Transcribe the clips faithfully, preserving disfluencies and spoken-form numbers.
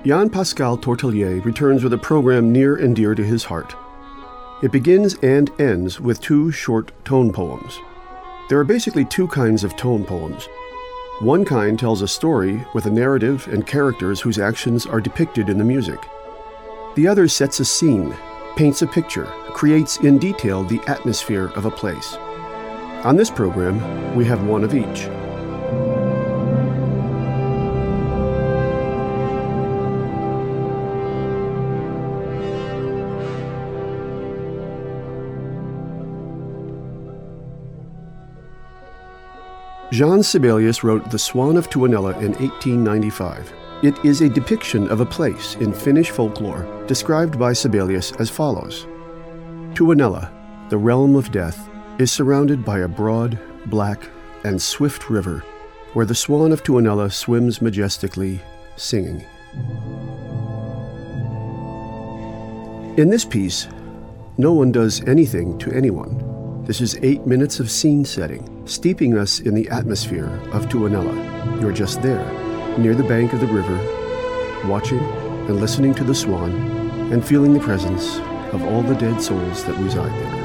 Jean-Pascal Tortelier returns with a program near and dear to his heart. It begins and ends with two short tone poems. There are basically two kinds of tone poems. One kind tells a story with a narrative and characters whose actions are depicted in the music. The other sets a scene, paints a picture, creates in detail the atmosphere of a place. On this program, we have one of each. Jean Sibelius wrote The Swan of Tuonela in eighteen ninety-five. It is a depiction of a place in Finnish folklore described by Sibelius as follows. Tuonela, the realm of death, is surrounded by a broad, black, and swift river where the swan of Tuonela swims majestically, singing. In this piece, no one does anything to anyone. This is eight minutes of scene setting, steeping us in the atmosphere of Tuonela. You're just there, near the bank of the river, watching and listening to the swan and feeling the presence of all the dead souls that reside there.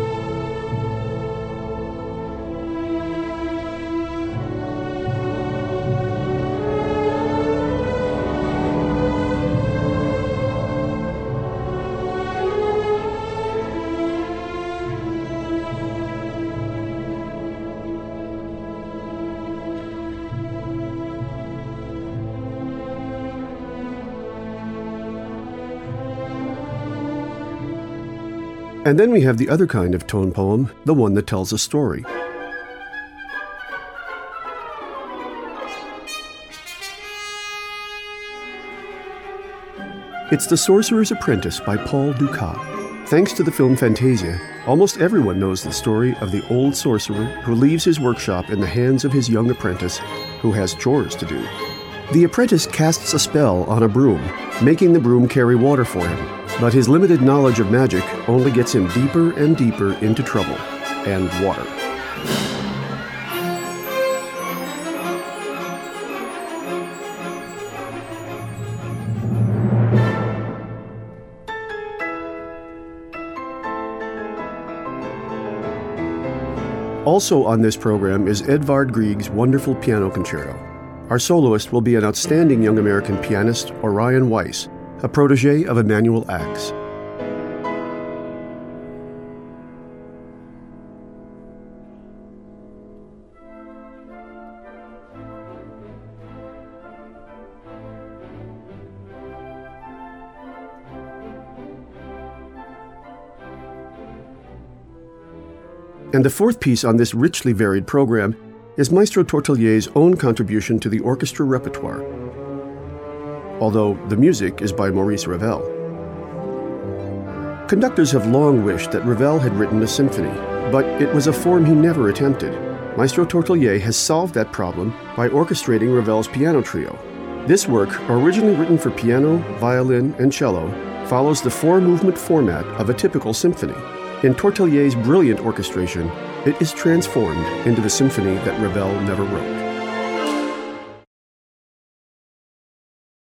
And then we have the other kind of tone poem, the one that tells a story. It's The Sorcerer's Apprentice by Paul Dukas. Thanks to the film Fantasia, almost everyone knows the story of the old sorcerer who leaves his workshop in the hands of his young apprentice, who has chores to do. The apprentice casts a spell on a broom, making the broom carry water for him. But his limited knowledge of magic only gets him deeper and deeper into trouble and water. Also on this program is Edvard Grieg's wonderful piano concerto. Our soloist will be an outstanding young American pianist, Orion Weiss, a protege of Emanuel Ax. And the fourth piece on this richly varied program is Maestro Tortelier's own contribution to the orchestra repertoire, although the music is by Maurice Ravel. Conductors have long wished that Ravel had written a symphony, but it was a form he never attempted. Maestro Tortelier has solved that problem by orchestrating Ravel's piano trio. This work, originally written for piano, violin, and cello, follows the four-movement format of a typical symphony. In Tortelier's brilliant orchestration, it is transformed into the symphony that Ravel never wrote.